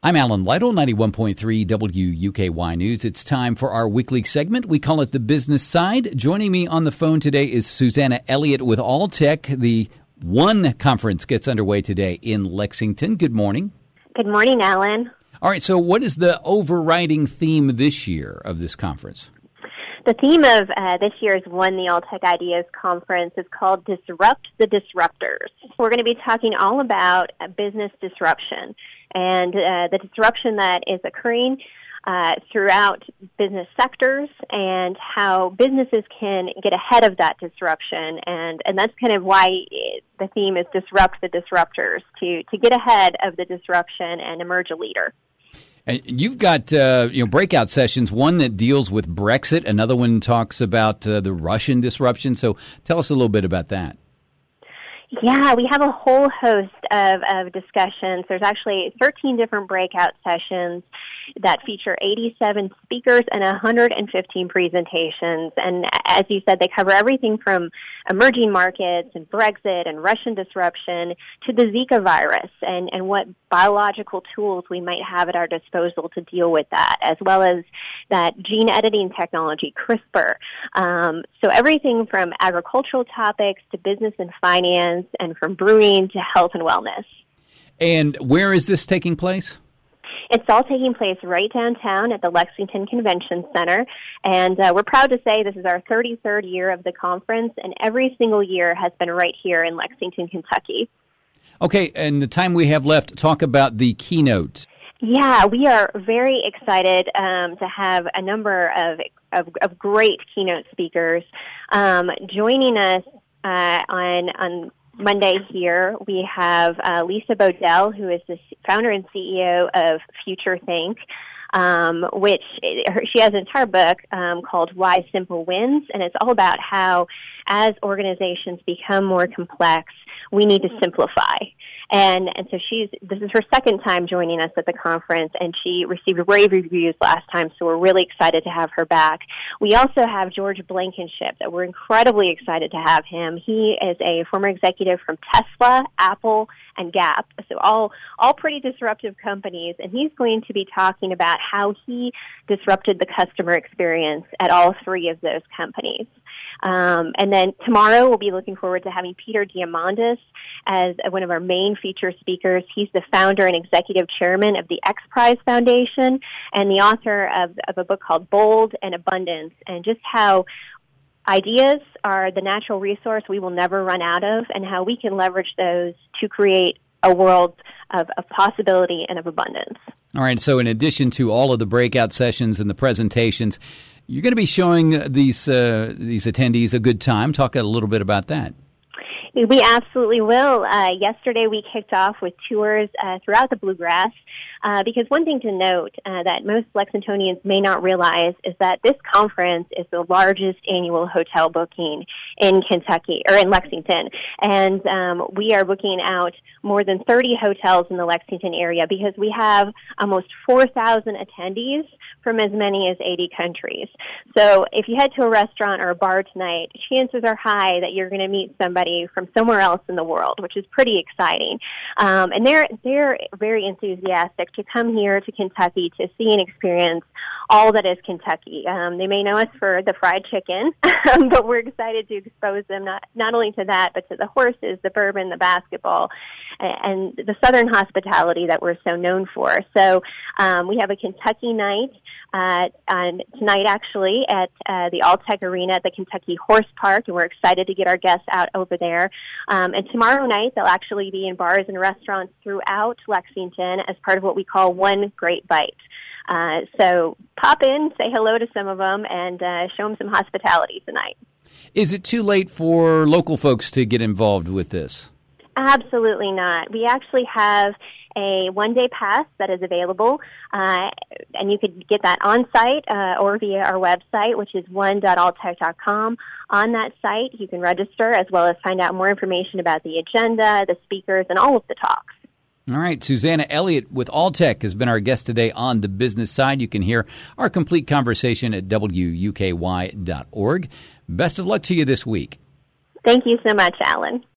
I'm Alan Lytle, 91.3 WUKY News. It's time for our weekly segment. We call it The Business Side. Joining me on the phone today is Susanna Elliott with Alltech. The ONE conference gets underway today in Lexington. Good morning. Good morning, Alan. All right, so what is the overriding theme this year of this conference? The theme of this year's ONE, the Alltech Ideas Conference, is called Disrupt the Disruptors. We're going to be talking all about business disruption and the disruption that is occurring throughout business sectors and how businesses can get ahead of that disruption. And that's kind of why the theme is Disrupt the Disruptors, to get ahead of the disruption and emerge a leader. And you've got breakout sessions, one that deals with Brexit, another one talks about the Russian disruption. So tell us a little bit about that. Yeah, we have a whole host of discussions. There's actually 13 different breakout sessions that feature 87 speakers and 115 presentations. And as you said, they cover everything from emerging markets and Brexit and Russian disruption to the Zika virus and what biological tools we might have at our disposal to deal with that, as well as that gene editing technology, CRISPR. So everything from agricultural topics to business and finance, and from brewing to health and wellness. And where is this taking place? It's all taking place right downtown at the Lexington Convention Center, and we're proud to say this is our 33rd year of the conference, and every single year has been right here in Lexington, Kentucky. Okay, and the time we have left, talk about the keynote. Yeah, we are very excited to have a number of great keynote speakers joining us on Monday here. We have Lisa Bodell, who is the founder and CEO of FutureThink, which she has an entire book called Why Simple Wins, and it's all about how as organizations become more complex, we need to simplify. And so this is her second time joining us at the conference, and she received rave reviews last time, so we're really excited to have her back. We also have George Blankenship, that we're incredibly excited to have him. He is a former executive from Tesla, Apple, and Gap, so all pretty disruptive companies, and he's going to be talking about how he disrupted the customer experience at all three of those companies. And then tomorrow we'll be looking forward to having Peter Diamandis as one of our main feature speakers. He's the founder and executive chairman of the X Prize Foundation and the author of a book called Bold and Abundance, and just how ideas are the natural resource we will never run out of, and how we can leverage those to create a world of possibility and of abundance. All right, so in addition to all of the breakout sessions and the presentations, you're going to be showing these attendees a good time. Talk a little bit about that. We absolutely will. Yesterday we kicked off with tours throughout the Bluegrass because one thing to note that most Lexingtonians may not realize is that this conference is the largest annual hotel booking in Kentucky, or in Lexington. And we are booking out more than 30 hotels in the Lexington area because we have almost 4,000 attendees from as many as 80 countries. So if you head to a restaurant or a bar tonight, chances are high that you're going to meet somebody from somewhere else in the world, which is pretty exciting. And they're very enthusiastic to come here to Kentucky to see and experience all that is Kentucky. They may know us for the fried chicken, but we're excited to expose them not only to that, but to the horses, the bourbon, the basketball, and the Southern hospitality that we're so known for. So we have a Kentucky night tonight, actually, at the Alltech Arena at the Kentucky Horse Park, and we're excited to get our guests out over there. And tomorrow night, they'll actually be in bars and restaurants throughout Lexington as part of what we call One Great Bite. So pop in, say hello to some of them, and show them some hospitality tonight. Is it too late for local folks to get involved with this? Absolutely not. We actually have a one-day pass that is available, and you could get that on site or via our website, which is one.alltech.com. On that site, you can register as well as find out more information about the agenda, the speakers, and all of the talks. All right, Susanna Elliott with Alltech has been our guest today on the business side. You can hear our complete conversation at WUKY.org. Best of luck to you this week. Thank you so much, Alan.